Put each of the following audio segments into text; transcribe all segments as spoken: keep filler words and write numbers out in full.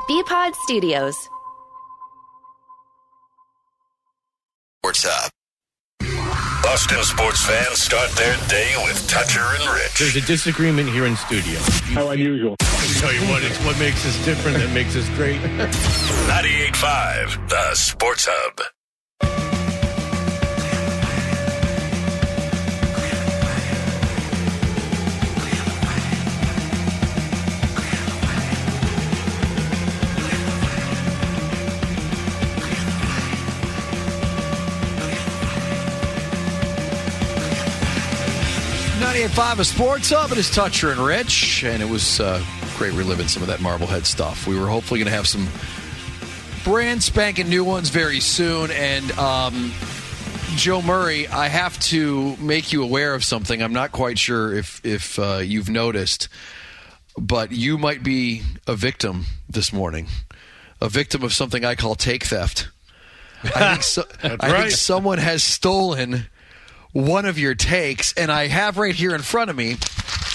B-Pod Studios. What's up? Boston sports fans start their day with Toucher and Rich. There's a disagreement here in studio. How unusual. I'll tell you what, it's what makes us different that makes us great. ninety-eight point five, the Sports Hub. ninety-eight point five, a Sports Hub. It is Toucher and Rich, and it was uh, great reliving some of that Marblehead stuff. We were hopefully going to have some brand spanking new ones very soon. And um, Joe Murray, I have to make you aware of something. I'm not quite sure if if uh, you've noticed, but you might be a victim this morning, a victim of something I call take theft. I think, so, That's I right. think someone has stolen one of your takes, and I have right here in front of me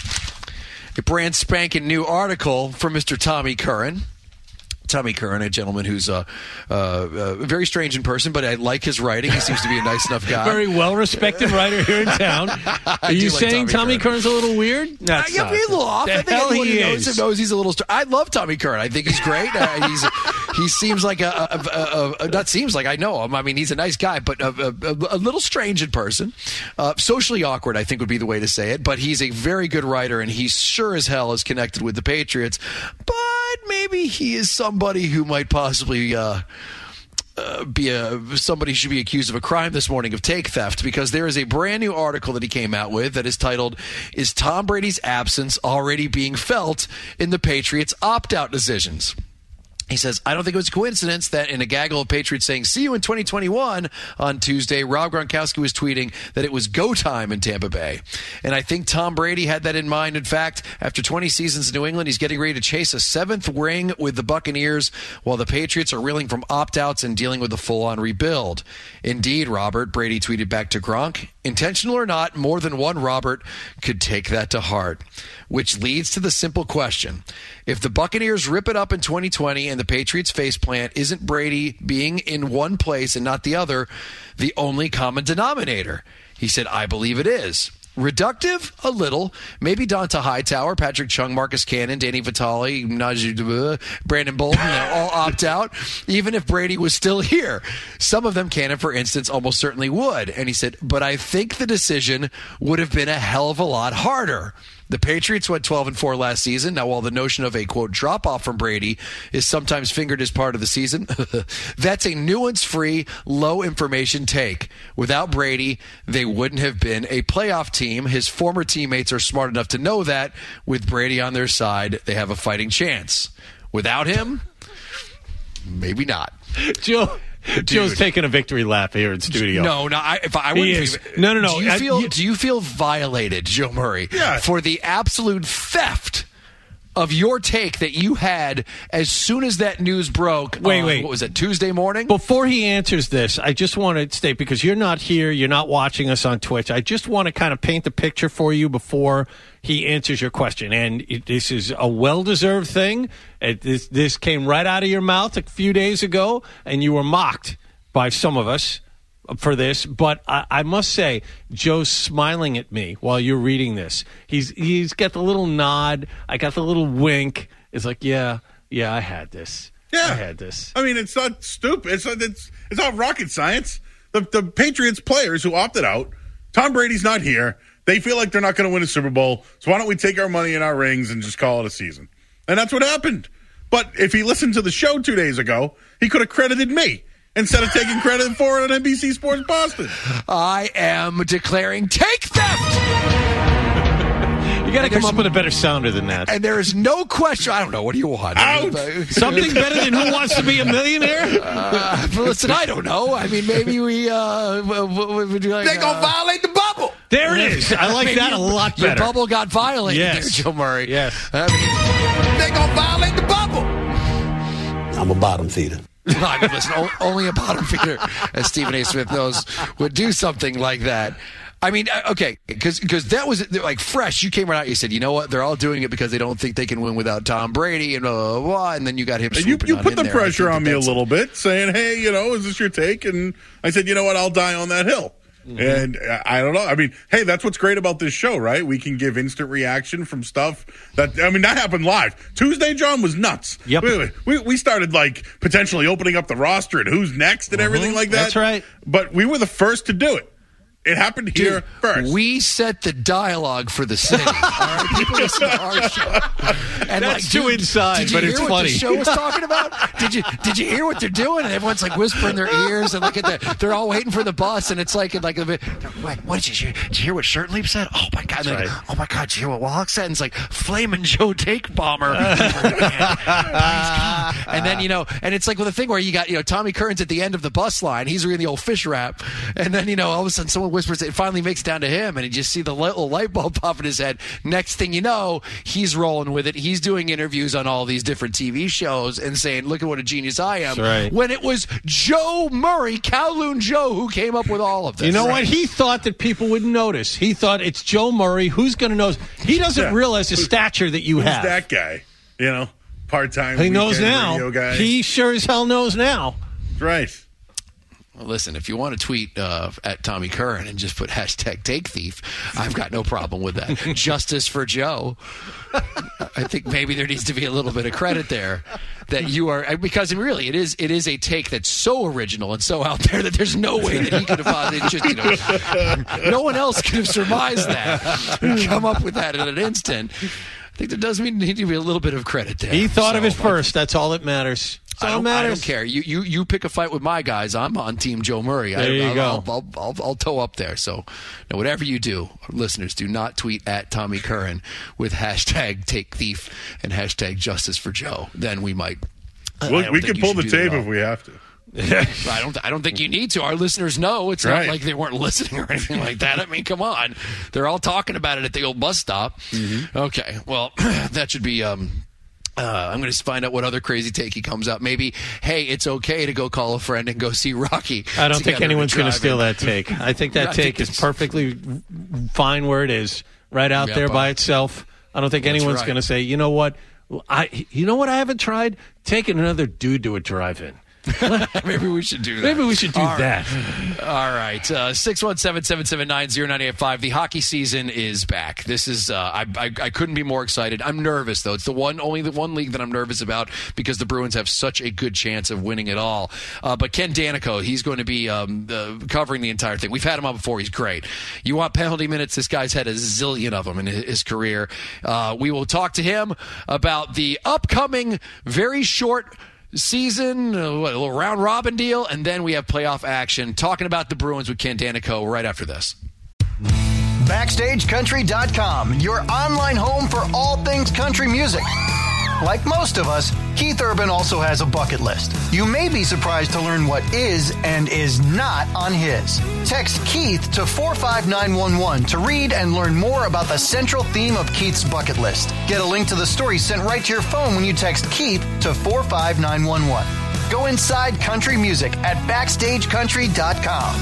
a brand spanking new article from Mister Tommy Curran. Tommy Curran, a gentleman who's uh, uh, uh, very strange in person, but I like his writing. He seems to be a nice enough guy. Very well-respected writer here in town. Are you like saying Tommy Tommy Curran's a little weird? That's Uh, yeah, not. he's a little off. The I think hell everyone he who knows is. him knows he's a little. Str- I love Tommy Curran. I think he's great. Uh, he's he seems like a, a, a, a not seems like I know him. I mean, he's a nice guy, but a, a, a little strange in person. Uh, socially awkward, I think, would be the way to say it. But he's a very good writer, and he sure as hell is connected with the Patriots. But maybe he is somebody who might possibly uh, uh, be a somebody should be accused of a crime this morning of take theft, because there is a brand new article that he came out with that is titled, "Is Tom Brady's absence already being felt in the Patriots opt-out decisions?" He says, "I don't think it was a coincidence that in a gaggle of Patriots saying, 'see you in twenty twenty-one' on Tuesday, Rob Gronkowski was tweeting that it was go time in Tampa Bay. And I think Tom Brady had that in mind. In fact, after twenty seasons in New England, he's getting ready to chase a seventh ring with the Buccaneers while the Patriots are reeling from opt-outs and dealing with a full-on rebuild. Indeed, Robert," Brady tweeted back to Gronk, "intentional or not, more than one Robert could take that to heart." Which leads to the simple question. If the Buccaneers rip it up in twenty twenty and the Patriots faceplant, isn't Brady being in one place and not the other the only common denominator? He said, "I believe it is." Reductive? A little. Maybe Donta Hightower, Patrick Chung, Marcus Cannon, Danny Vitale, Najee, Brandon Bolden, they'll all opt out, even if Brady was still here. Some of them, Cannon, for instance, almost certainly would. And he said, "But I think the decision would have been a hell of a lot harder." The Patriots went twelve and four last season. Now, while the notion of a, quote, drop-off from Brady is sometimes fingered as part of the season, that's a nuance-free, low-information take. Without Brady, they wouldn't have been a playoff team. His former teammates are smart enough to know that. With Brady on their side, they have a fighting chance. Without him, maybe not. Joe... Joe's taking a victory lap here in studio. No, no. I, if I wouldn't He is. Be, No, no, no. Do you I- feel? you- do you feel violated, Joe Murray, Yeah. for the absolute theft of your take that you had as soon as that news broke? Wait, on, wait. What was it? Tuesday morning. Before he answers this, I just want to state, because you're not here, you're not watching us on Twitch, I just want to kind of paint the picture for you before he answers your question. And it, this is a well-deserved thing. It, this, this came right out of your mouth a few days ago, and you were mocked by some of us for this. But I, I must say, Joe's smiling at me while you're reading this. He's He's got the little nod. I got the little wink. It's like, yeah, yeah, I had this. Yeah, I had this. I mean, it's not stupid. It's not, it's it's not rocket science. The the Patriots players who opted out, Tom Brady's not here. They feel like they're not going to win a Super Bowl. So why don't we take our money and our rings and just call it a season? And that's what happened. But if he listened to the show two days ago, he could have credited me instead of taking credit for it on N B C Sports Boston. I am declaring take theft. You got to come up with a better sounder than that. And there is no question. I don't know. What do you want? Out. Something better than Who Wants to Be a Millionaire? Uh, listen, I don't know. I mean, maybe we. Uh, w- w- w- like, They're going to uh, violate the bubble. There it is. I like I mean, that a your- lot Your better. bubble got violated Yes. there, Joe Murray. Yes. I mean, They're going to violate the bubble. I'm a bottom feeder. I mean, listen, o- only a bottom feeder, as Stephen A. Smith knows, would do something like that. I mean, okay, because because that was like fresh. You came right out. You said, you know what? They're all doing it because they don't think they can win without Tom Brady and blah blah blah. And then you got him. You, you put the there. pressure on me a little bit, saying, "Hey, you know, is this your take?" And I said, "You know what? I'll die on that hill." Mm-hmm. And I, I don't know. I mean, hey, that's what's great about this show, right? We can give instant reaction from stuff that, I mean, that happened live. Tuesday, John, was nuts. Yep. We, we, we started, like, potentially opening up the roster and who's next and mm-hmm. everything like that. That's right. But we were the first to do it. It happened here Dude, first. We set the dialogue for the city. All right, people listen to our show. And That's like, too dude, inside, did you but hear it's what funny. The show was talking about. Did you Did you hear what they're doing? And everyone's like whispering their ears and look at the. They're all waiting for the bus, and it's like like wait, what did you hear? Did you hear what Shirt Leap said? Oh my god! Like, right. Oh my god! Did you hear what Wallach said? And it's like Flamin' Joe Take Bomber. And then you know, and it's like with the thing where you got you know Tommy Curran's at the end of the bus line. He's reading the old fish rap, and then you know all of a sudden someone whispers it. Finally makes it down to him, and you just see the little light bulb pop in his head. Next thing you know, he's rolling with it. He's doing interviews on all these different T V shows and saying, look at what a genius I am. Right. When it was Joe Murray, Kowloon Joe, who came up with all of this. You know right. what? He thought that people wouldn't notice. He thought it's Joe Murray. Who's going to notice? He doesn't Yeah. realize the stature that you Who's have. that guy? You know, part-time He knows weekend now. radio guy. He sure as hell knows now. Right. Well, listen, if you want to tweet uh, at Tommy Curran and just put hashtag take thief, I've got no problem with that. Justice for Joe. I think maybe there needs to be a little bit of credit there that you are, because really it is it is a take that's so original and so out there that there's no way that he could have it just you know no one else could have surmised that and come up with that in an instant. I think there does need to be a little bit of credit there. He thought so, of it first. That's all that matters. That's I all don't, that I matters. don't care. You, you you pick a fight with my guys. I'm on Team Joe Murray. There I, you I'll, go. I'll, I'll, I'll, I'll toe up there. So, now, whatever you do, listeners, do not tweet at Tommy Curran with hashtag Take Thief and hashtag Justice for Joe. Then we might. Well, we can pull the tape if we have to. I don't. I don't think you need to. Our listeners know. It's right. not like they weren't listening or anything like that. I mean, come on. They're all talking about it at the old bus stop. Mm-hmm. Okay. Well, that should be. Um, Uh, I'm going to find out what other crazy take he comes out. Maybe, hey, it's okay to go call a friend and go see Rocky. I don't think anyone's going to steal in. that take. I think that I take think is perfectly fine where it is, right out Yeah, there but- by itself. I don't think That's anyone's right. going to say, you know what, I, you know what I haven't tried? Taking another dude to a drive-in. Maybe we should do that. Maybe we should do All that. Right. All right. Uh, six one seven, seven seven nine, zero nine eight five. The hockey season is back. This is, uh, I, I I couldn't be more excited. I'm nervous, though. It's the one, only the one league that I'm nervous about because the Bruins have such a good chance of winning it all. Uh, but Ken Danico, he's going to be um, uh, covering the entire thing. We've had him on before. He's great. You want penalty minutes? This guy's had a zillion of them in his, his career. Uh, we will talk to him about the upcoming very short season, uh, what, a little round robin deal, and then we have playoff action. Talking about the Bruins with Ken Danico right after this. Backstage Country dot com, your online home for all things country music. Like most of us, Keith Urban also has a bucket list. You may be surprised to learn what is and is not on his. Text Keith to four five nine one one to read and learn more about the central theme of Keith's bucket list. Get a link to the story sent right to your phone when you text Keith to four five nine one one. Go inside country music at Backstage Country dot com.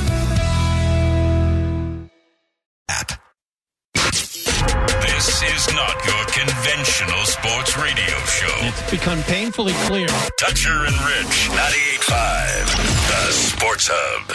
App. This is not your conventional sports radio show. It's become painfully clear. Toucher and Rich, ninety-eight point five, the Sports Hub.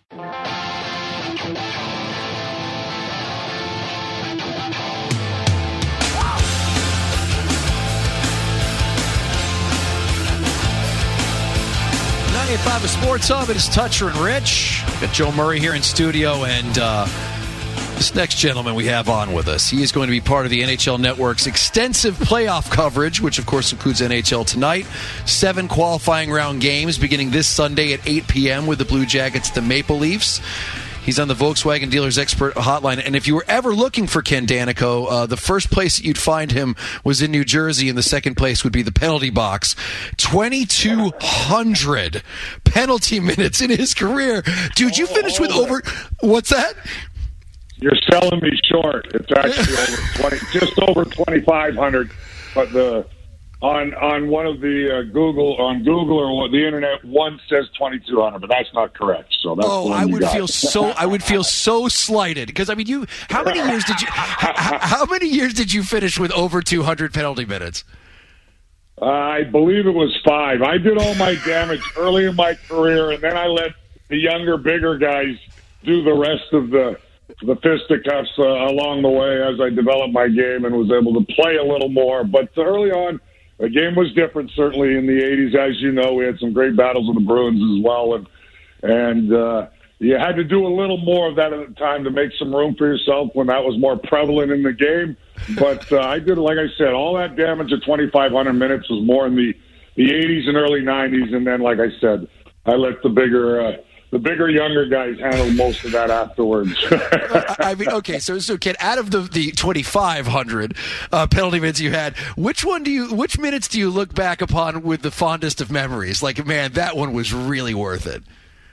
ninety-eight point five, the Sports Hub. It is Toucher and Rich. Got Joe Murray here in studio, and uh, this next gentleman we have on with us, he is going to be part of the N H L Network's extensive playoff coverage, which of course includes N H L tonight. Seven qualifying round games beginning this Sunday at eight p.m. with the Blue Jackets, the Maple Leafs. He's on the Volkswagen Dealers Expert Hotline. And if you were ever looking for Ken Danico, uh, the first place that you'd find him was in New Jersey, and the second place would be the penalty box. twenty-two hundred penalty minutes in his career. Dude, you finished with over... What's that? You're selling me short. It's actually over twenty, just over twenty-five hundred. But the on on one of the uh, Google on Google or what, the internet, one says twenty-two hundred, but that's not correct. So that's oh, the one I you would got. feel so I would feel so slighted because I mean, you how many years did you how, how many years did you finish with over two hundred penalty minutes? Uh, I believe it was five. I did all my damage early in my career, and then I let the younger, bigger guys do the rest of the the fisticuffs uh, along the way as I developed my game and was able to play a little more. But early on, the game was different, certainly in the eighties. As you know, we had some great battles with the Bruins as well. And, and uh, you had to do a little more of that at the time to make some room for yourself when that was more prevalent in the game. But uh, I did, like I said, all that damage at twenty-five hundred minutes was more in the, the eighties and early nineties. And then, like I said, I let the bigger... Uh, The bigger, younger guys handle most of that afterwards. I mean, okay, so so Ken, out of the the twenty-five hundred uh, penalty minutes you had, which one do you, which minutes do you look back upon with the fondest of memories? Like, man, that one was really worth it.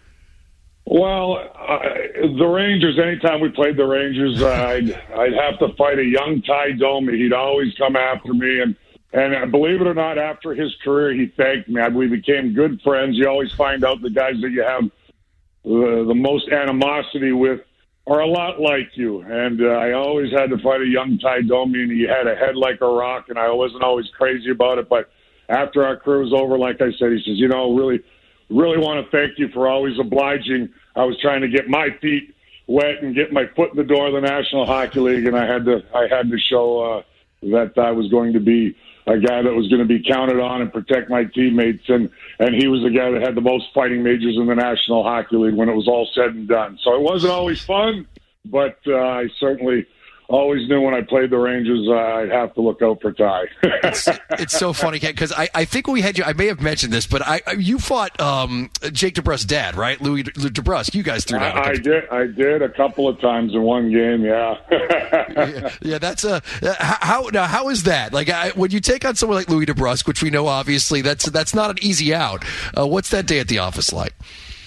Well, uh, the Rangers. Anytime we played the Rangers, uh, I'd I'd have to fight a young Ty Domi. He'd always come after me, and and uh, believe it or not, after his career, he thanked me. I, we became good friends. You always find out the guys that you have The, the most animosity with are a lot like you. And uh, I always had to fight a young Ty Domi, and he had a head like a rock, and I wasn't always crazy about it. But after our career was over, like I said, he says, you know, really, really want to thank you for always obliging. I was trying to get my feet wet and get my foot in the door of the National Hockey League, and I had to, I had to show uh, that I was going to be a guy that was going to be counted on and protect my teammates. And, and he was the guy that had the most fighting majors in the National Hockey League when it was all said and done. So it wasn't always fun, but uh, I certainly always knew when I played the Rangers, uh, I'd have to look out for Ty. it's, it's so funny, Ken, because I, I think we had you, I may have mentioned this, but I you fought um, Jake DeBrusk's dad, right? Louis DeBrusk. You guys threw down. I, I did. I did a couple of times in one game, yeah. yeah, yeah, that's a how now. How is that? Like I, when you take on someone like Louis DeBrusk, which we know obviously that's that's not an easy out. Uh, what's that day at the office like?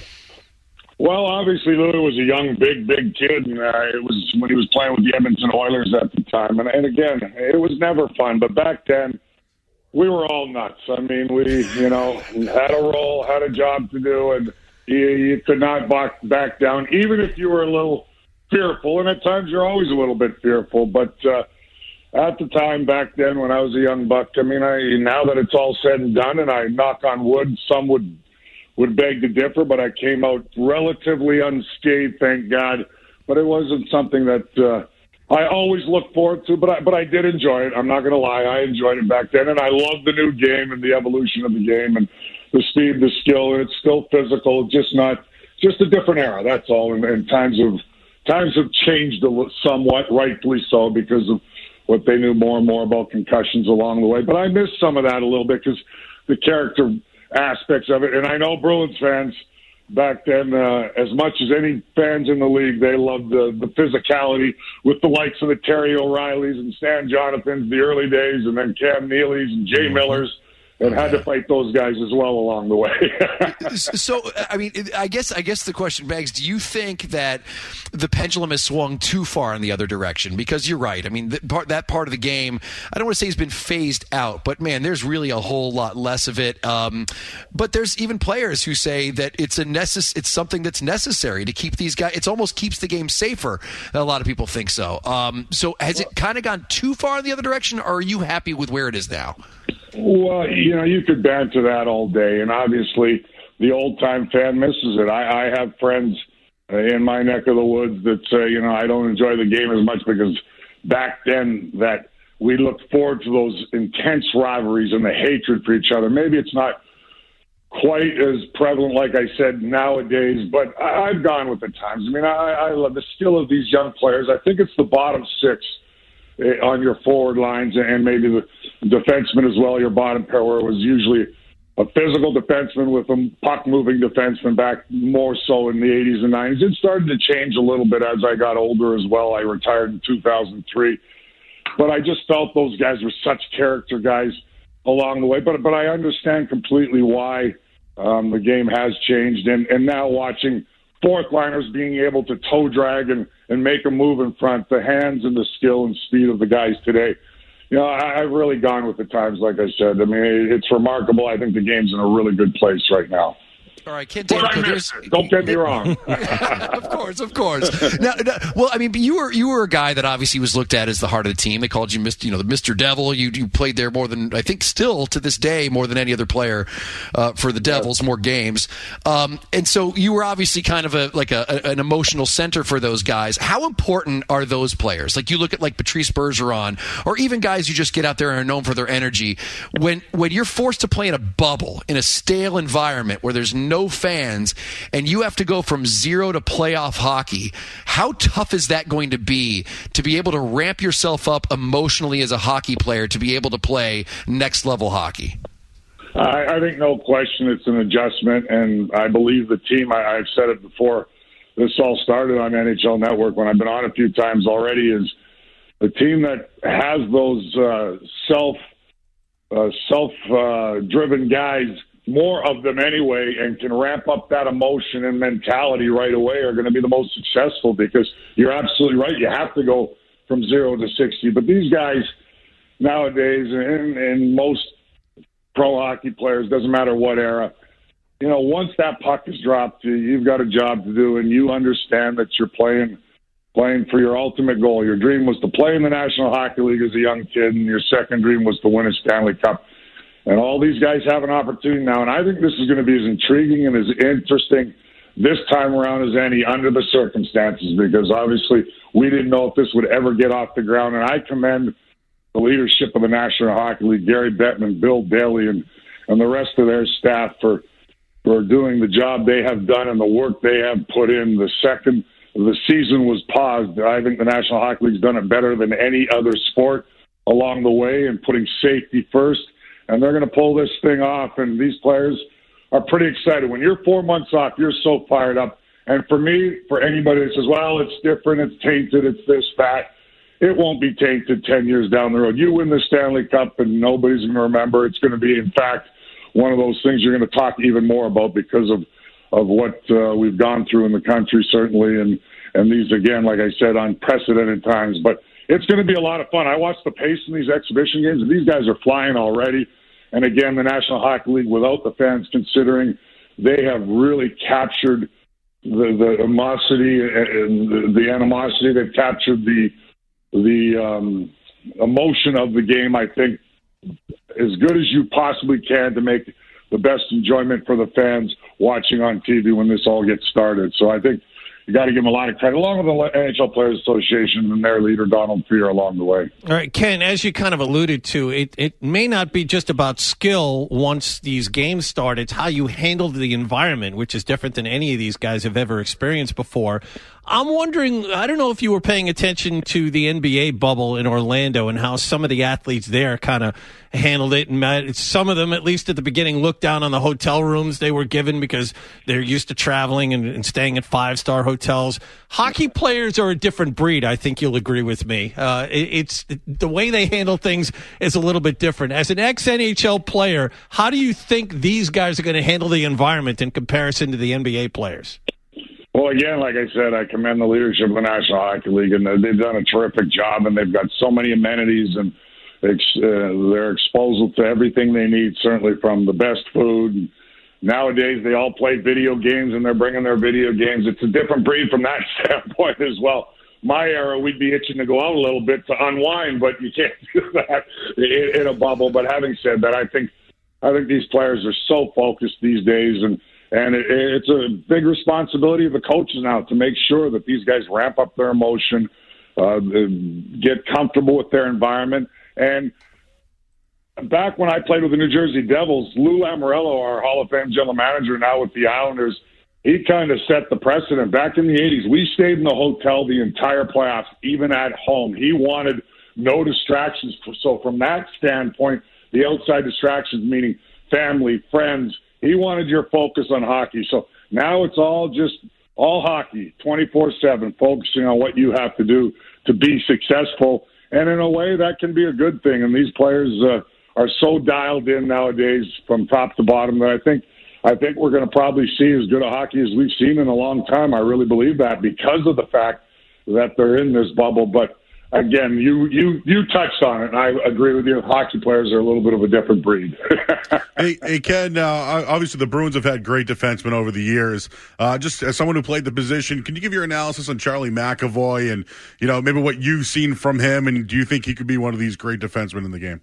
Well, obviously, Louis was a young, big, big kid, and uh, it was when he was playing with the Edmonton Oilers at the time. And, and again, it was never fun. But back then, we were all nuts. I mean, we, you know, had a role, had a job to do, and you, you could not back, back down, even if you were a little fearful. And at times, you're always a little bit fearful. But uh, at the time, back then, when I was a young buck, I mean, I, now that it's all said and done, and I knock on wood, some would would beg to differ, but I came out relatively unscathed, thank God. But it wasn't something that uh, I always look forward to, but I, but I did enjoy it. I'm not going to lie. I enjoyed it back then, and I love the new game and the evolution of the game and the speed, the skill, and it's still physical, just not just a different era, that's all. And, and times have, times have changed a little, somewhat, rightfully so, because of what they knew more and more about concussions along the way. But I miss some of that a little bit because the character aspects of it. And I know Bruins fans back then, uh, as much as any fans in the league, they loved the, the physicality with the likes of the Terry O'Reillys and Stan Jonathans, the early days, and then Cam Neely's and Jay Millers. And had to fight those guys as well along the way. So, I mean, I guess I guess the question begs: do you think that the pendulum has swung too far in the other direction? Because you're right. I mean, that part, that part of the game, I don't want to say has been phased out, but man, there's really a whole lot less of it. Um, but there's even players who say that it's a necess- it's something that's necessary to keep these guys. It almost keeps the game safer. A lot of people think so. Um, so, has it kind of gone too far in the other direction, or are you happy with where it is now? Well, you know, you could banter that all day, and obviously the old-time fan misses it. I, I have friends uh, in my neck of the woods that say, you know, I don't enjoy the game as much because back then that we looked forward to those intense rivalries and the hatred for each other. Maybe it's not quite as prevalent, like I said, nowadays, but I, I've gone with the times. I mean, I, I love the skill of these young players. I think it's the bottom six on your forward lines and maybe the defenseman as well, your bottom pair, where it was usually a physical defenseman with a puck-moving defenseman back more so in the eighties and nineties. It started to change a little bit as I got older as well. I retired in two thousand three. But I just felt those guys were such character guys along the way. But but I understand completely why um, the game has changed. And, and now watching fourth liners being able to toe drag and, and make a move in front, the hands and the skill and speed of the guys today, you know, I, I've really gone with the times, like I said. I mean, it's remarkable. I think the game's in a really good place right now. All right, Ken But I Daneyko, missed it. Don't get me wrong. of course, of course. Now, now, well, I mean, you were you were a guy that obviously was looked at as the heart of the team. They called you, Mister you know, the Mister Devil. You you played there more than I think still to this day more than any other player uh, for the Devils, more games. Um, and so you were obviously kind of a like a, a, an emotional center for those guys. How important are those players? Like you look at like Patrice Bergeron, or even guys who just get out there and are known for their energy. When when you're forced to play in a bubble, in a stale environment where there's no fans, and you have to go from zero to playoff hockey, how tough is that going to be to be able to ramp yourself up emotionally as a hockey player to be able to play next level hockey? I, I think no question it's an adjustment, and I believe the team, I, I've said it before, this all started on N H L Network when I've been on a few times already, is a team that has those uh, self, uh, self-driven uh, guys, more of them anyway, and can ramp up that emotion and mentality right away are going to be the most successful, because you're absolutely right. You have to go from zero to sixty. But these guys nowadays, and, and most pro hockey players, doesn't matter what era, you know, once that puck is dropped, you've got a job to do, and you understand that you're playing playing for your ultimate goal. Your dream was to play in the National Hockey League as a young kid, and your second dream was to win a Stanley Cup. And all these guys have an opportunity now, and I think this is going to be as intriguing and as interesting this time around as any under the circumstances, because obviously we didn't know if this would ever get off the ground. And I commend the leadership of the National Hockey League, Gary Bettman, Bill Daly, and, and the rest of their staff for for doing the job they have done and the work they have put in. The second the season was paused, I think the National Hockey League's done it better than any other sport along the way, and putting safety first. And they're going to pull this thing off, and these players are pretty excited. When you're four months off, you're so fired up. And for me, for anybody that says, well, it's different, it's tainted, it's this, that, it won't be tainted ten years down the road. You win the Stanley Cup, and nobody's going to remember. It's going to be, in fact, one of those things you're going to talk even more about because of, of what uh, we've gone through in the country, certainly. And, and these, again, like I said, unprecedented times. But it's going to be a lot of fun. I watched the pace in these exhibition games, and these guys are flying already. And again, the National Hockey League, without the fans, considering they have really captured the, the animosity and the, the animosity. They've captured the the um, emotion of the game, I think, as good as you possibly can to make the best enjoyment for the fans watching on T V when this all gets started. So I think you got to give them a lot of credit, along with the N H L Players Association and their leader, Donald Fehr, along the way. All right, Ken, as you kind of alluded to, it, it may not be just about skill once these games start. It's how you handle the environment, which is different than any of these guys have ever experienced before. I'm wondering, I don't know if you were paying attention to the N B A bubble in Orlando and how some of the athletes there kind of handled it. And some of them, at least at the beginning, looked down on the hotel rooms they were given because they're used to traveling and, and staying at five-star hotels. Hockey players are a different breed. I think you'll agree with me. Uh, it, it's the way they handle things is a little bit different. As an ex-N H L player, how do you think these guys are going to handle the environment in comparison to the N B A players? Well, again, like I said, I commend the leadership of the National Hockey League, and they've done a terrific job, and they've got so many amenities, and ex- uh, they're exposed to everything they need, certainly from the best food. Nowadays, they all play video games, and they're bringing their video games. It's a different breed from that standpoint as well. My era, we'd be itching to go out a little bit to unwind, but you can't do that in, in a bubble. But having said that, I think I think these players are so focused these days, and And it, it's a big responsibility of the coaches now to make sure that these guys ramp up their emotion, uh, get comfortable with their environment. And back when I played with the New Jersey Devils, Lou Lamoriello, our Hall of Fame general manager now with the Islanders, he kind of set the precedent. Back in the eighties, we stayed in the hotel the entire playoffs, even at home. He wanted no distractions. So from that standpoint, the outside distractions, meaning family, friends, he wanted your focus on hockey. So now it's all just all hockey, twenty-four seven, focusing on what you have to do to be successful. And in a way, that can be a good thing. And these players uh, are so dialed in nowadays from top to bottom that I think I think we're going to probably see as good a hockey as we've seen in a long time. I really believe that because of the fact that they're in this bubble. But again, you, you, you touched on it, and I agree with you. Hockey players are a little bit of a different breed. hey, hey, Ken, uh, obviously the Bruins have had great defensemen over the years. Uh, just as someone who played the position, can you give your analysis on Charlie McAvoy and, you know, maybe what you've seen from him, and do you think he could be one of these great defensemen in the game?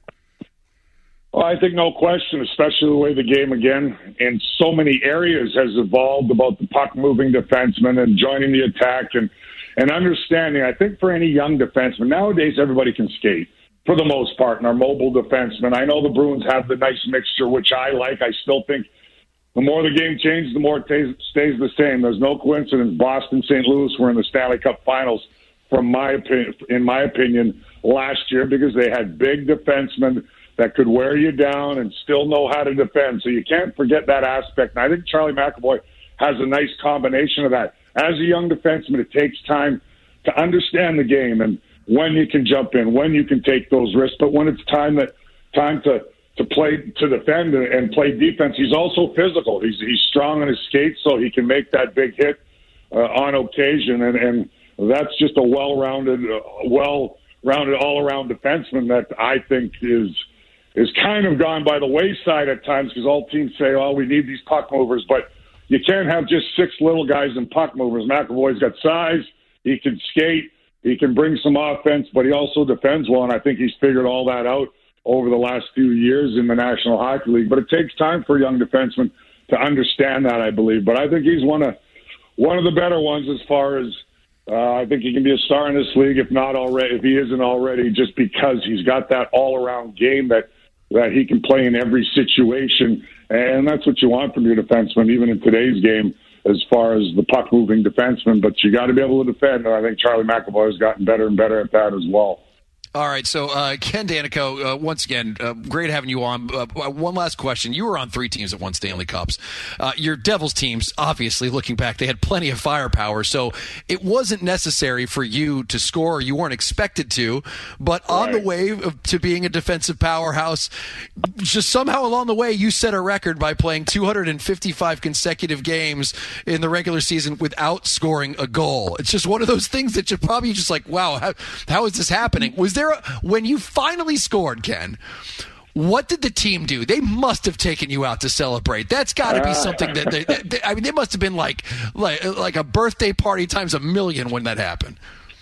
Well, I think no question, especially the way the game, again, in so many areas has evolved about the puck-moving defenseman and joining the attack and, and understanding. I think for any young defenseman, nowadays everybody can skate for the most part, and our mobile defensemen. I know the Bruins have the nice mixture, which I like. I still think the more the game changes, the more it stays, stays the same. There's no coincidence. Boston, Saint Louis were in the Stanley Cup Finals, from my opinion, in my opinion, last year because they had big defensemen that could wear you down and still know how to defend. So you can't forget that aspect. And I think Charlie McAvoy has a nice combination of that. As a young defenseman, it takes time to understand the game and when you can jump in, when you can take those risks. But when it's time that time to, to play to defend and play defense, he's also physical. He's he's strong on his skates, so he can make that big hit uh, on occasion. And, and that's just a well-rounded, uh, well-rounded all-around defenseman that I think is – is kind of gone by the wayside at times because all teams say, oh, we need these puck movers. But you can't have just six little guys in puck movers. McAvoy's got size. He can skate. He can bring some offense, but he also defends well, and I think he's figured all that out over the last few years in the National Hockey League. But it takes time for a young defenseman to understand that, I believe. But I think he's one of, one of the better ones as far as uh, I think he can be a star in this league, if not already, if he isn't already, just because he's got that all-around game that that he can play in every situation, and that's what you want from your defenseman, even in today's game, as far as the puck-moving defenseman. But you got to be able to defend, and I think Charlie McAvoy has gotten better and better at that as well. All right, so uh, Ken Daneyko, uh, once again, uh, great having you on. Uh, one last question. You were on three teams that won Stanley Cups. Uh, your Devils teams, obviously, looking back, they had plenty of firepower, so it wasn't necessary for you to score. You weren't expected to, but on right. the way of, to being a defensive powerhouse, just somehow along the way, you set a record by playing two hundred fifty-five consecutive games in the regular season without scoring a goal. It's just one of those things that you're probably just like, wow, how, how is this happening? Was there When you finally scored, Ken, what did the team do? They must have taken you out to celebrate. That's got to be something that they, they, I mean, they must have been like, like like a birthday party times a million when that happened.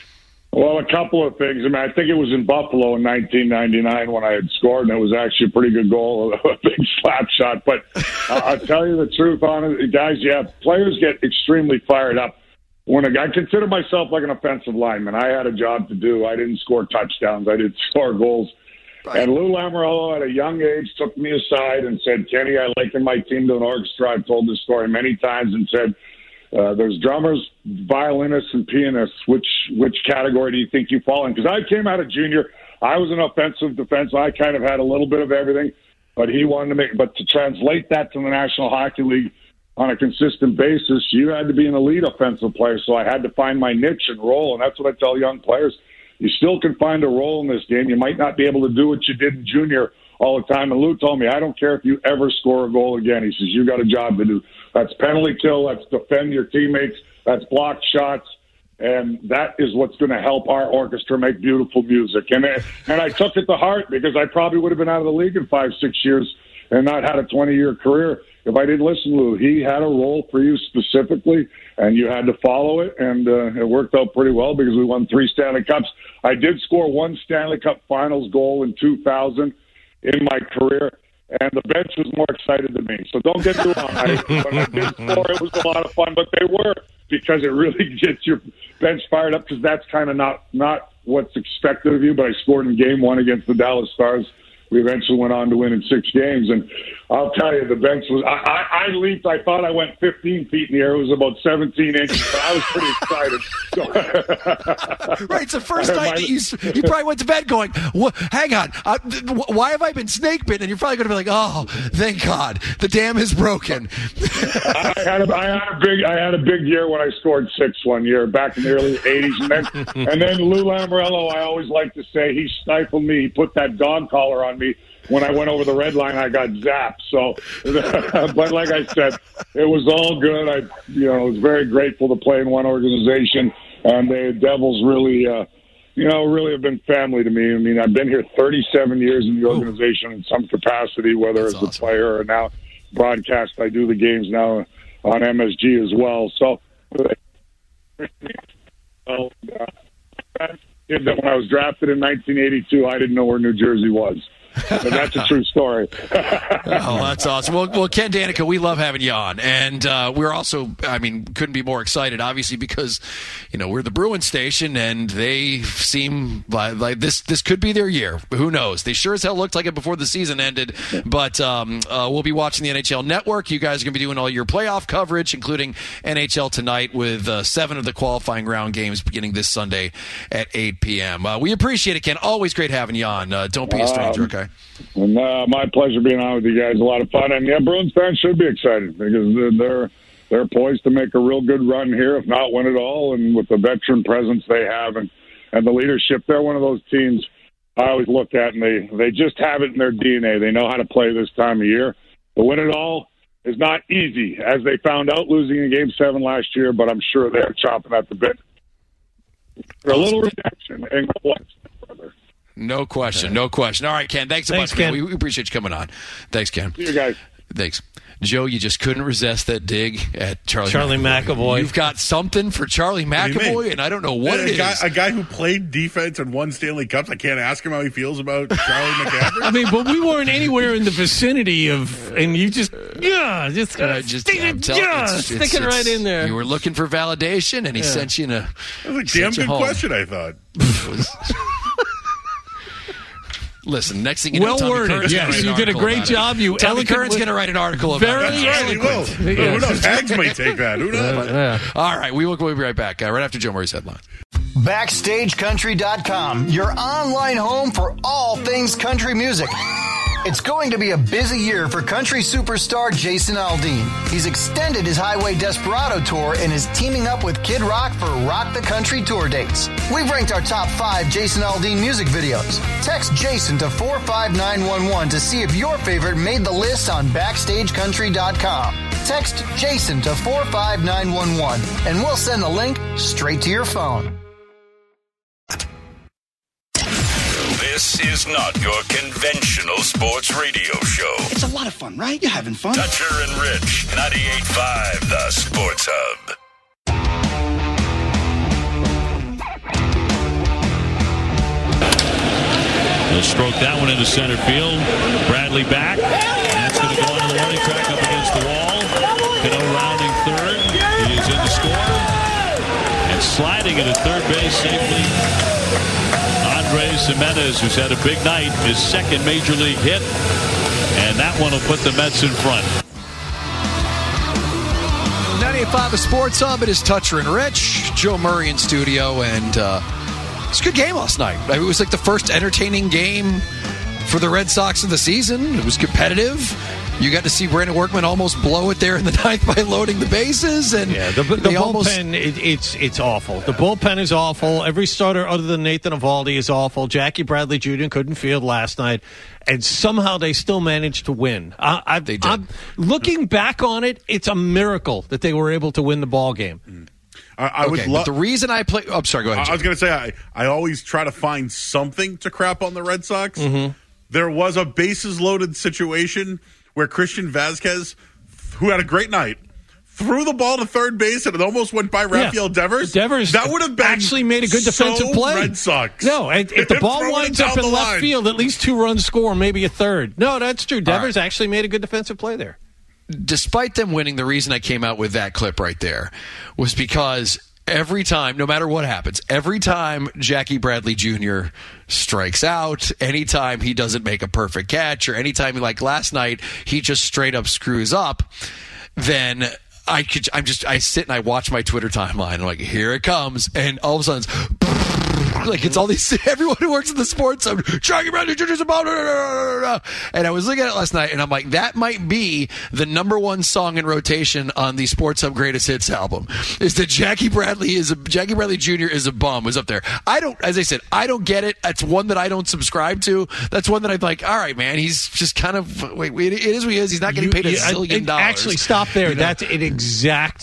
Well, a couple of things. I mean, I think it was in Buffalo in nineteen ninety-nine when I had scored, and it was actually a pretty good goal, a big slap shot. But uh, I'll tell you the truth on it, guys, yeah, players get extremely fired up. When a, I consider myself like an offensive lineman. I had a job to do. I didn't score touchdowns. I didn't score goals. Right. And Lou Lamoriello at a young age took me aside and said, Kenny, I liken my team to an orchestra. I've told this story many times and said, uh, there's drummers, violinists, and pianists. Which which category do you think you fall in? Because I came out of junior. I was an offensive defense. I kind of had a little bit of everything. But he wanted to make – but to translate that to the National Hockey League – on a consistent basis, you had to be an elite offensive player, so I had to find my niche and role, and that's what I tell young players. You still can find a role in this game. You might not be able to do what you did in junior all the time, and Lou told me, I don't care if you ever score a goal again. He says, you got a job to do. That's penalty kill, that's defend your teammates, that's block shots, and that is what's going to help our orchestra make beautiful music. And, and I took it to heart because I probably would have been out of the league in five, six years and not had a twenty-year career if I didn't listen to Lou. He had a role for you specifically, and you had to follow it, and uh, it worked out pretty well because we won three Stanley Cups. I did score one Stanley Cup Finals goal in two thousand in my career, and the bench was more excited than me. So don't get me wrong. I, when I did score, it was a lot of fun, but they were because it really gets your bench fired up because that's kind of not, not what's expected of you, but I scored in game one against the Dallas Stars. We eventually went on to win in six games, and I'll tell you, the bench was. I, I, I leaped. I thought I went fifteen feet in the air. It was about seventeen inches, but I was pretty excited. So, right, it's the first night that you you probably went to bed going, "Hang on, uh, why have I been snake bitten?" And you're probably going to be like, "Oh, thank God, the dam is broken." I had a, I had a big I had a big year when I scored six one year back in the early eighties, and then and then Lou Lamoriello. I always like to say he stifled me. He put that dog collar on me. When I went over the red line, I got zapped. So, but like I said, it was all good. I, you know, was very grateful to play in one organization, and the Devils really, uh, you know, really have been family to me. I mean, I've been here thirty-seven years in the organization in some capacity, whether That's as awesome. a player or now broadcast. I do the games now on M S G as well. So, uh, when I was drafted in nineteen eighty-two, I didn't know where New Jersey was. And that's a true story. Oh, that's awesome. Well, well, Ken Danica, we love having you on. And uh, we're also, I mean, couldn't be more excited, obviously, because, you know, we're the Bruins station, and they seem like, like this this could be their year. Who knows? They sure as hell looked like it before the season ended. But um, uh, we'll be watching the N H L Network. You guys are going to be doing all your playoff coverage, including N H L Tonight, with uh, seven of the qualifying round games beginning this Sunday at eight p.m. Uh, we appreciate it, Ken. Always great having you on. Uh, don't be a stranger, okay? And, uh, my pleasure being on with you guys. A lot of fun. And, yeah, Bruins fans should be excited because they're, they're they're poised to make a real good run here, if not win it all. And with the veteran presence they have and, and the leadership, they're one of those teams I always look at, and they, they just have it in their D N A. They know how to play this time of year. To win it all is not easy, as they found out losing in Game seven last year, but I'm sure they're chomping at the bit for a little redemption and go one step further. No question. No question. All right, Ken. Thanks so Thanks, much, man. Ken. We, we appreciate you coming on. Thanks, Ken. See you guys. Thanks. Joe, you just couldn't resist that dig at Charlie, Charlie McAvoy. McAvoy. You've got something for Charlie do you McAvoy, mean? and I don't know what a, it is. guy, a guy who played defense and won Stanley Cups. I can't ask him how he feels about Charlie McCaffrey. I mean, but we weren't anywhere in the vicinity of, and you just, yeah, just, Uh, just stick I'm it, telling- yeah, it's- stick it's- it right it's- in there. You were looking for validation, and he Yeah. sent you in a. That was a damn sent you good home. question, I thought. It was- Listen, next thing you know, Well Tommy worded, Curran's gonna yes. write an You did a article great about job. It. You Tommy eloquent Curran's with- going to write an article about Very it. That's right, he will. eloquent. Who Yes. knows? Hags may take that. Who knows? Yeah. All right, we will we'll be right back uh, right after Joe Murray's headline. Backstage Country dot com, your online home for all things country music. It's going to be a busy year for country superstar Jason Aldean. He's extended his Highway Desperado tour and is teaming up with Kid Rock for Rock the Country tour dates. We've ranked our top five Jason Aldean music videos. Text Jason to four five nine one one to see if your favorite made the list on Backstage Country dot com. Text Jason to four five nine one one and we'll send the link straight to your phone. This is not your conventional sports radio show. It's a lot of fun, right? You're having fun. Dutcher and Rich, ninety-eight point five, the Sports Hub. They'll stroke that one into center field. Bradley back. That's going to go on the warning track up against the wall. Cano rounding third. He is in the score. And sliding into third base safely. Andres Jimenez, who's had a big night, his second major league hit. And that one will put the Mets in front. ninety-eight point five, a Sports Hub. It is Toucher and Rich. Joe Murray in studio, and uh, it's a good game last night. I mean, it was like the first entertaining game for the Red Sox of the season. It was competitive. You got to see Brandon Workman almost blow it there in the ninth by loading the bases, and Yeah, the, the they bullpen, almost- it, it's it's awful. The bullpen is awful. Every starter other than Nathan Eovaldi is awful. Jackie Bradley Junior couldn't field last night, and somehow they still managed to win. I, I, They did. I'm, looking back on it, it's a miracle that they were able to win the ball game. I, I okay, would but love. the reason I play. Oh, I'm sorry. Go ahead. I was Jim. going to say I, I always try to find something to crap on the Red Sox. Mm-hmm. There was a bases loaded situation where Christian Vasquez, who had a great night, threw the ball to third base and it almost went by Rafael Yeah. Devers. Devers that would have been actually made a good defensive so play. Red Sox. No, and if the ball Throwing it winds up down in the left line. field, at least two runs score, maybe a third. No, that's true. Devers right. actually made a good defensive play there. Despite them winning, the reason I came out with that clip right there was because every time, no matter what happens, every time Jackie Bradley Junior strikes out, anytime he doesn't make a perfect catch, or anytime, like last night, he just straight up screws up, then I could, I'm just, I sit and I watch my Twitter timeline. I'm like, here it comes. And all of a sudden, it's like it's all these, everyone who works in the sports, I'm Jackie Bradley Junior's about, and I was looking at it last night, and I'm like, that might be the number one song in rotation on the Sports Hub Greatest Hits album. Is that Jackie Bradley is a Jackie Bradley Junior is a bum? Was up there. I don't, as I said, I don't get it. That's one that I don't subscribe to. That's one that I'm like, all right, man, he's just kind of wait. It is what he is. He's not getting paid a You- you- zillion I- dollars. Actually, stop there. You know? That's an exact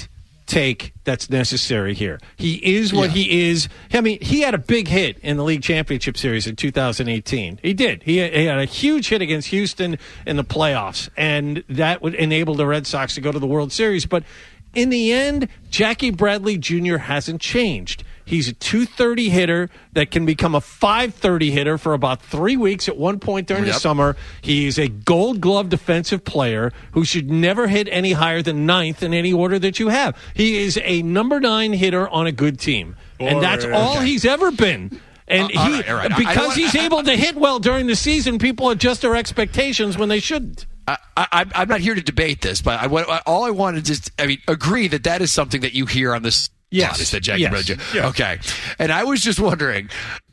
take that's necessary here. He is what Yeah. he is. I mean, he had a big hit in the league championship series in two thousand eighteen. He did. He, he had a huge hit against Houston in the playoffs, and that would enable the Red Sox to go to the World Series. But in the end, Jackie Bradley Junior hasn't changed. He's a two thirty hitter that can become a five thirty hitter for about three weeks at one point during Yep. the summer. He's a gold glove defensive player who should never hit any higher than ninth in any order that you have. He is a number nine hitter on a good team. And that's Boy. all Okay. he's ever been. And Uh, he, all right, all right. I- I because don't- he's able to hit well during the season, people adjust their expectations when they shouldn't. I, I, I'm not here to debate this, but I, what, all I want to just, I mean, agree that that is something that you hear on this. Yes. Is that Jackie Yes. Bradley? Yeah. Okay. And I was just wondering,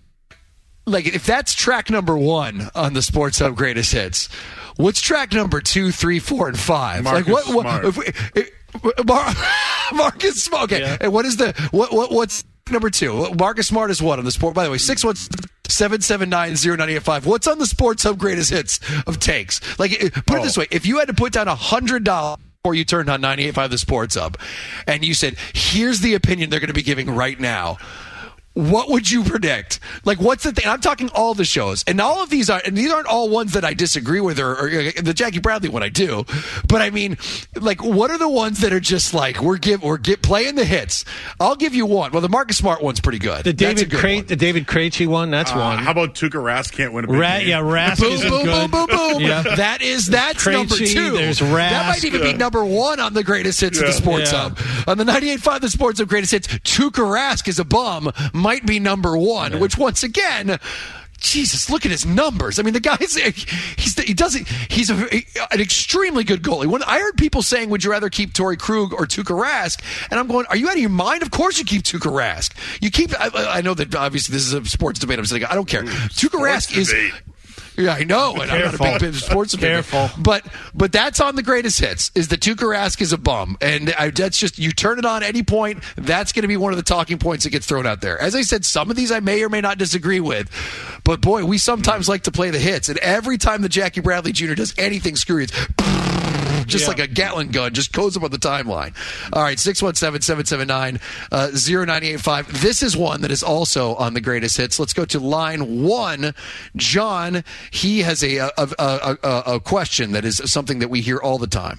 like, if that's track number one on the Sports Hub Greatest Hits, what's track number two, three, four, and five? Marcus like, what? Smart. what if we, if, Mar- Marcus Smart. Okay. Yeah. And what is the what? What? What's number two? Marcus Smart is what on the sport? By the way, six one seven seven nine zero nine eight five. What's on the Sports Hub Greatest Hits of takes? Like, put it this way: if you had to put down a hundred dollars. Or you turned on ninety-eight point five The Sports Hub, and you said, here's the opinion they're going to be giving right now. What would you predict? Like, what's the thing? I'm talking all the shows, and all of these are, and these aren't all ones that I disagree with, or, or the Jackie Bradley one I do. But I mean, like, what are the ones that are just like we're give we're get playing the hits? I'll give you one. Well, the Marcus Smart one's pretty good. The That's a David good Krejci, one. the David Krejci one, that's Uh, one. how about Tuukka Rask can't win a big Ra- game? yeah, Rask Boom, is boom, good. boom, boom, boom. Yeah. That is that's Krejci, number two. there's That might Rask. even be number one on the greatest hits of the Yeah. Sports Yeah. Hub. On the ninety-eight point five The Sports Hub Greatest Hits, Tuukka Rask is a bum might be number one, which once again. Jesus, look at his numbers. I mean, the guy's he's he doesn't he's a, an extremely good goalie. When I heard people saying, "Would you rather keep Torrey Krug or Tuukka Rask?" and I'm going, "Are you out of your mind? Of course you keep Tuukka Rask. You keep. I, I know that obviously this is a sports debate. I'm saying I don't care. Tuukka Rask is." debate. Yeah, I know. And I'm not Careful. a big sports fan. Careful. But but that's on the greatest hits. Is the Tuukka Rask is a bum, and I, that's just you turn it on any point. That's going to be one of the talking points that gets thrown out there. As I said, some of these I may or may not disagree with, but boy, we sometimes like to play the hits. And every time the Jackie Bradley Junior does anything screwy, it's just Yeah. like a Gatling gun, just goes up on the timeline. All right, six one seven, seven seven nine, zero nine eight five. This is one that is also on the greatest hits. Let's go to line one. John, he has a, a, a, a, a, a question that is something that we hear all the time.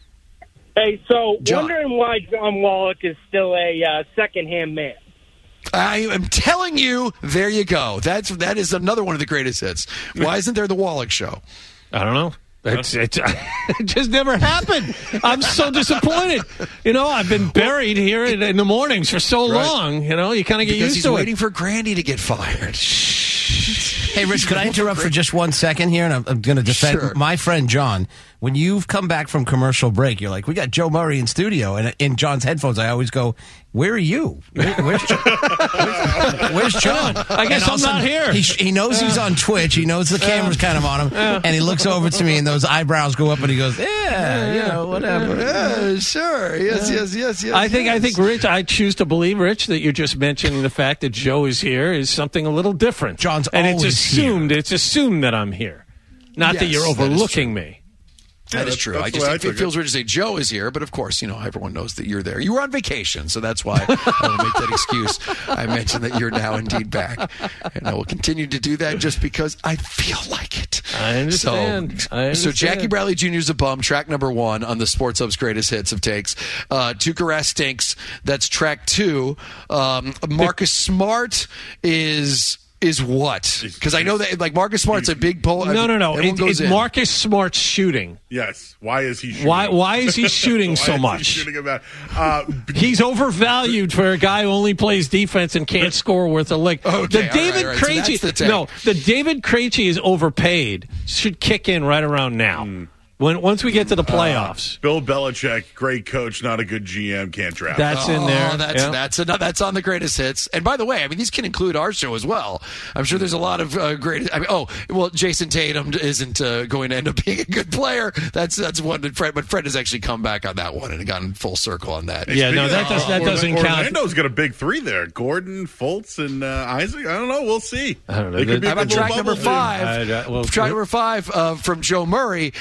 Hey, so John. wondering why John Wallach is still a uh, second-hand man. I am telling you, there you go. That's that is another one of the greatest hits. Why isn't there the Wallach show? I don't know. It's, it's, it just never happened. I'm so disappointed. You know, I've been buried here in, in the mornings for so Right. long. You know, you kind of get Because used he's to waiting it. for Grandy to get fired. Hey, Rich, could I interrupt for just one second here? And I'm, I'm going to defend Sure. my friend John. When you've come back from commercial break, you're like, we got Joe Murray in studio. And in John's headphones, I always go, where are you? Where, where's, where's, where's John? I guess And all I'm of a sudden, not here. He, he knows he's on Twitch. He knows the camera's kind of on him. And he looks over to me, and those eyebrows go up, and he goes, yeah, you know, whatever. Yeah, sure. Yes, yes, yes, yes. I think, I yes. think, Rich, I choose to believe, Rich, that you're just mentioning the fact that Joe is here is something a little different. John's and it's always assumed, it's assumed that I'm here, not that Yes, you're that is overlooking me. That is that's- true. that's I the just way I it, it took feels it. weird to say Joe is here, but of course, you know, everyone knows that you're there. You were on vacation, so that's why I will make that excuse. I mentioned that you're now indeed back, and I will continue to do that just because I feel like it. I understand. So, I understand. so Jackie Bradley Junior is a bum. Track number one on the Sports Hub's greatest hits of takes. Uh, Tuukka Rask stinks. That's track two. Um, Marcus Smart is. Is what? Because I know that like Marcus Smart's a big pull. No, no, no. Everyone It, goes it's in. Marcus Smart's shooting. Yes. Why is he shooting? Why? Why is he shooting Why so is he much? shooting about, uh, He's overvalued for a guy who only plays defense and can't score worth a lick. Okay, the all right, David all right. So Krejci, that's the take. no, the David Krejci is overpaid. Should kick in right around now. Hmm. When once we get to the playoffs, Bill Belichick, great coach, not a good G M, can't draft. that's in there. Oh, that's Yeah. that's another, that's on the greatest hits. And by the way, I mean these can include our show as well. I'm sure there's a lot of uh, great. I mean, oh well, Jason Tatum isn't uh, going to end up being a good player. That's that's one that Fred, but Fred has actually come back on that one and gotten full circle on that. Yeah, no, that does that Orla- doesn't count. Orlando's got a big three there: Gordon, Fultz, and uh, Isaac. I don't know. We'll see. I don't know. It could be How a about good track little number bubble team. five? I- I- well, track number five uh, from Joe Murray. Uh, track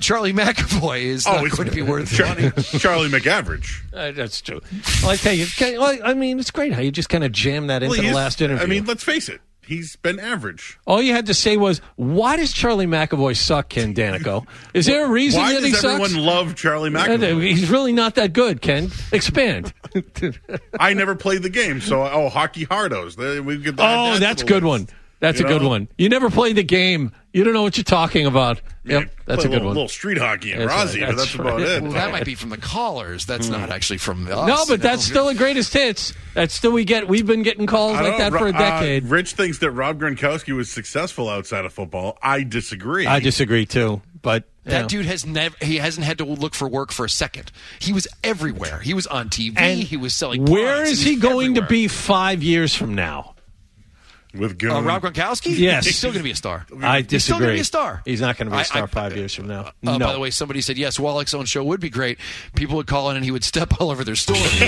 Charlie McAvoy is Oh, not it's- going to be worth Char- money. Charlie McAverage. Uh, that's true. Well, I tell you, can- well, I mean, it's great how you just kind of jam that into Well, the he's- last interview. I mean, let's face it. He's been average. all you had to say was, "Why does Charlie McAvoy suck, Ken Danico? Is there a reason Why that he does sucks? everyone love Charlie McAvoy? He's really not that good, Ken. Expand." I never played the game, so oh, hockey hardos. There- We get Oh, that's a good one. That's You a good know? one. You never played the game. You don't know what you're talking about. Yeah, Yep, that's play a good little, one. little street hockey in That's right, Rossi, but that's that's about right. it. Well, that might be from the callers. That's Hmm. not actually from us. No, but that's still the greatest hits. That's still we get. We've been getting calls I like don't that know, for a uh, decade. Rich thinks that Rob Gronkowski was successful outside of football. I disagree. I disagree too, but you That know. dude has never. He hasn't had to look for work for a second. He was everywhere. He was on T V. And he was selling. Where products. is was he going everywhere. to be five years from now? With Goon. Uh, Rob Gronkowski? Yes. He's still going to be a star. I He's still going to disagree. be a star. He's not going to be I- a star I- five years from now. Uh, no. By the way, somebody said yes. Wallach's own show would be great. People would call in and he would step all over their stories.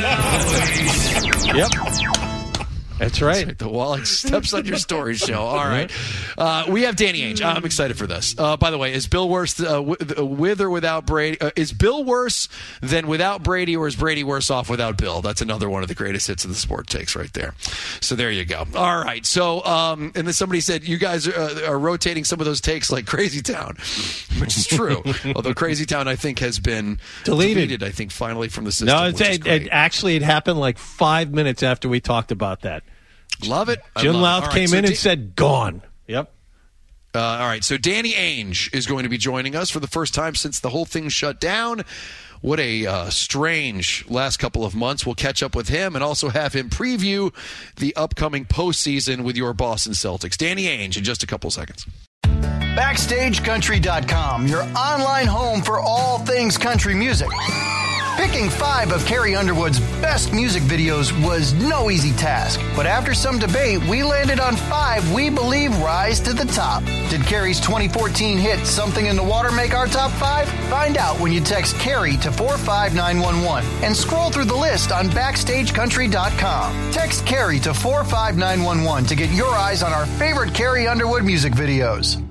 Yep. That's right. The Wallach Steps on Your Story show. All right. Uh, we have Danny Ainge. I'm excited for this. Uh, by the way, is Bill worse uh, with, with or without Brady? Uh, is Bill worse than without Brady, or is Brady worse off without Bill? That's another one of the greatest hits of the sport takes right there. So there you go. All right. So, um, and then somebody said, you guys are, uh, are rotating some of those takes like Crazy Town, which is true. Although Crazy Town, I think, has been Deleted. deleted, I think, finally from the system. No, which it's, is it, great. it actually it happened like five minutes after we talked about that. Love it. I Jim love it. Louth All right, came so in and Da- said, "Gone." Yep. Uh, all right, so Danny Ainge is going to be joining us for the first time since the whole thing shut down. What a uh, strange last couple of months. We'll catch up with him and also have him preview the upcoming postseason with your Boston Celtics. Danny Ainge in just a couple seconds. Backstage Country dot com, your online home for all things country music. Picking five of Carrie Underwood's best music videos was no easy task, but after some debate, we landed on five we believe rise to the top. Did Carrie's twenty fourteen hit Something in the Water make our top five? Find out when you text Carrie to four five nine one one and scroll through the list on Backstage Country dot com. Text Carrie to four five nine one one to get your eyes on our favorite Carrie Underwood music videos.